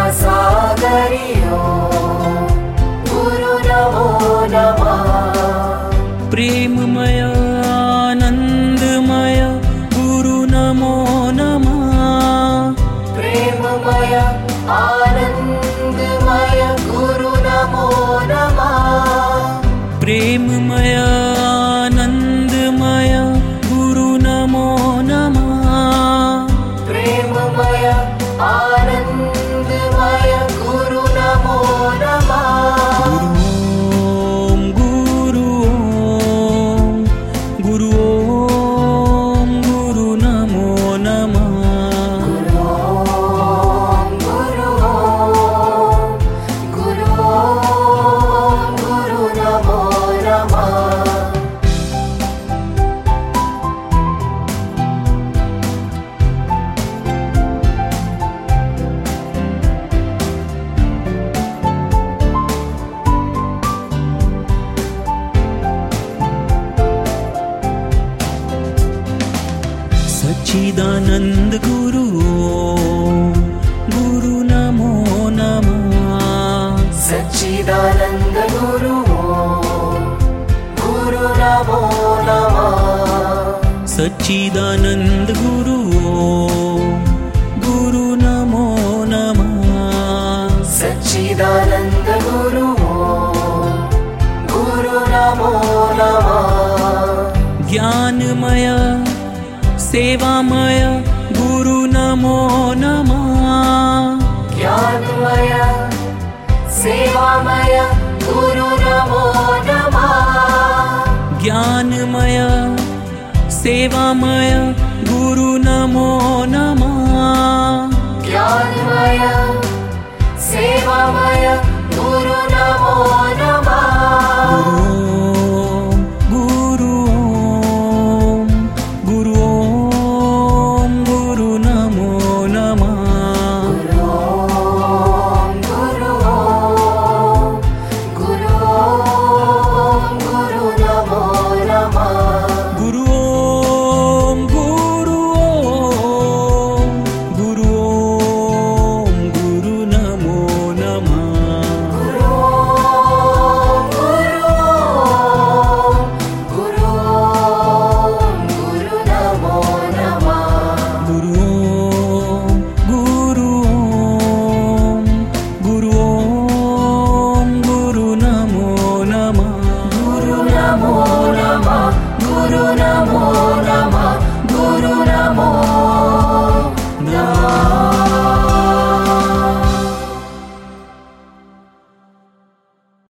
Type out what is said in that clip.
सागरियो गुरु नमो नमः। प्रेममय आनंदमय गुरु नमो नमः। प्रेममय आनंदमय गुरु नमो नमः। प्रेममय आनंदमय गुरु नमो नमः। प्रेममय आनंदमय गुरु नमो नमः। गुरु गुरु गुरु नमो नमः। गुरु नमो नमः। सच्चिदानंद गुरु गुरु नमो नमः। सच्चिदानंद गुरु गुरु नमो नमः। सच्चिदानंद गुरु गुरु नमो नमः। सच्चिदानंद गुरु गुरु नमो नमः। ज्ञानमय सेवामय गुरु नमो नमः। ज्ञानमय सेवामय गुरु नमो नमः। ज्ञानमय सेवामय